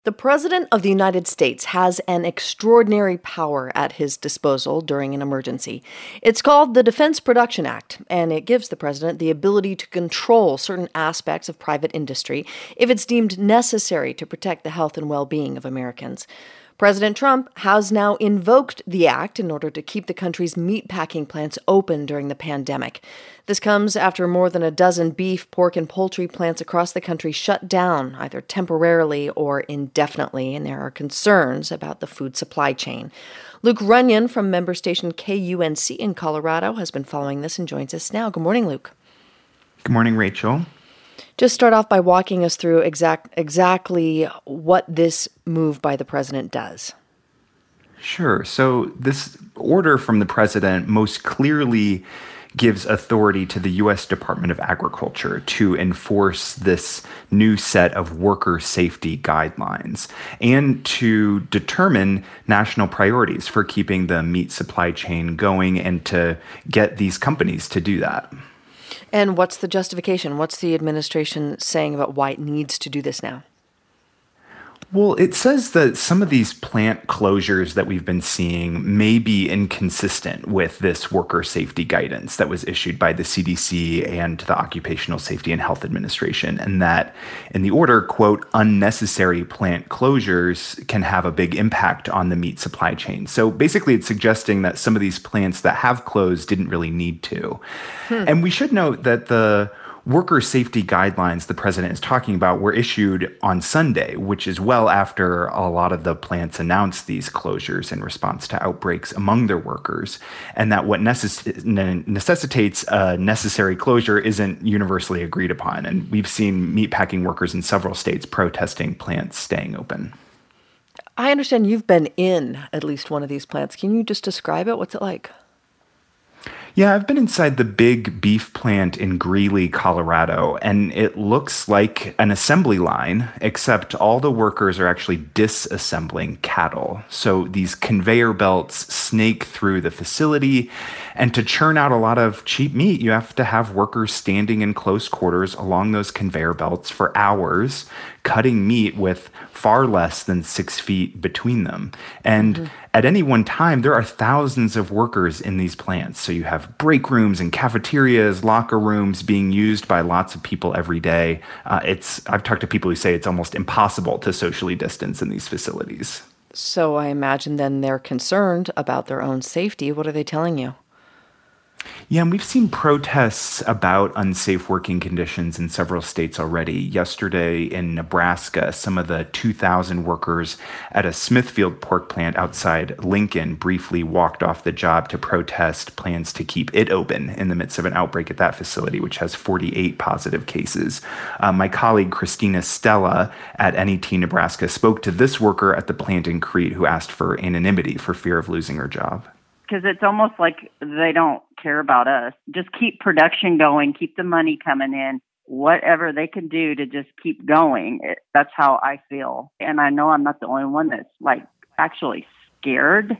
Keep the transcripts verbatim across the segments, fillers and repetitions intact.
The President of the United States has an extraordinary power at his disposal during an emergency. It's called the Defense Production Act, and it gives the President the ability to control certain aspects of private industry if it's deemed necessary to protect the health and well-being of Americans. President Trump has now invoked the act in order to keep the country's meatpacking plants open during the pandemic. This comes after more than a dozen beef, pork, and poultry plants across the country shut down, either temporarily or indefinitely, and there are concerns about the food supply chain. Luke Runyon from member station K U N C in Colorado has been following this and joins us now. Good morning, Luke. Good morning, Rachel. Just start off by walking us through exact, exactly what this move by the president does. Sure. So this order from the president most clearly gives authority to the U S Department of Agriculture to enforce this new set of worker safety guidelines and to determine national priorities for keeping the meat supply chain going and to get these companies to do that. And what's the justification? What's the administration saying about why it needs to do this now? Well, it says that some of these plant closures that we've been seeing may be inconsistent with this worker safety guidance that was issued by the C D C and the Occupational Safety and Health Administration, and that in the order, quote, unnecessary plant closures can have a big impact on the meat supply chain. So basically, it's suggesting that some of these plants that have closed didn't really need to. Hmm. And we should note that the worker safety guidelines the president is talking about were issued on Sunday, which is well after a lot of the plants announced these closures in response to outbreaks among their workers, and that what necess- necessitates a necessary closure isn't universally agreed upon. And we've seen meatpacking workers in several states protesting plants staying open. I understand you've been in at least one of these plants. Can you just describe it? What's it like? Yeah, I've been inside the big beef plant in Greeley, Colorado, and it looks like an assembly line, except all the workers are actually disassembling cattle. So these conveyor belts snake through the facility, and to churn out a lot of cheap meat, you have to have workers standing in close quarters along those conveyor belts for hours, cutting meat with far less than six feet between them. And mm-hmm. at any one time, there are thousands of workers in these plants. So you have break rooms and cafeterias, locker rooms being used by lots of people every day. Uh, it's I've talked to people who say it's almost impossible to socially distance in these facilities. So I imagine then they're concerned about their own safety. What are they telling you? Yeah, and we've seen protests about unsafe working conditions in several states already. Yesterday in Nebraska, some of the two thousand workers at a Smithfield pork plant outside Lincoln briefly walked off the job to protest plans to keep it open in the midst of an outbreak at that facility, which has forty-eight positive cases. Uh, my colleague Christina Stella at N E T Nebraska spoke to this worker at the plant in Crete who asked for anonymity for fear of losing her job. Because it's almost like they don't care about us. Just keep production going, keep the money coming in, whatever they can do to just keep going. It, that's how I feel. And I know I'm not the only one that's like actually scared.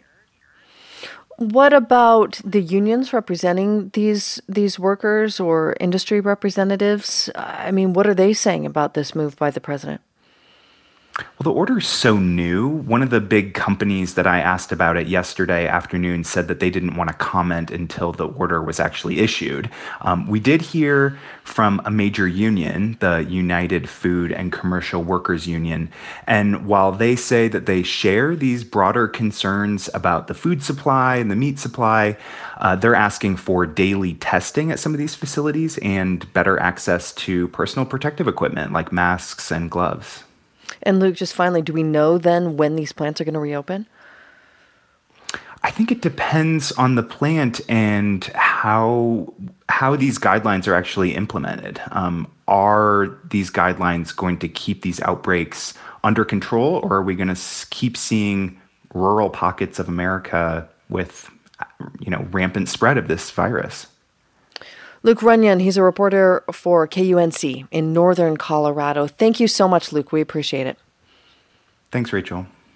What about the unions representing these these workers or industry representatives? I mean, what are they saying about this move by the president? Well, the order is so new. One of the big companies that I asked about it yesterday afternoon said that they didn't want to comment until the order was actually issued. Um, we did hear from a major union, the United Food and Commercial Workers Union, and while they say that they share these broader concerns about the food supply and the meat supply, uh, they're asking for daily testing at some of these facilities and better access to personal protective equipment like masks and gloves. And Luke, just finally, do we know then when these plants are going to reopen? I think it depends on the plant and how how these guidelines are actually implemented. Um, are these guidelines going to keep these outbreaks under control, or are we going to keep seeing rural pockets of America with, you know, rampant spread of this virus? Luke Runyon, he's a reporter for K U N C in northern Colorado. Thank you so much, Luke. We appreciate it. Thanks, Rachel.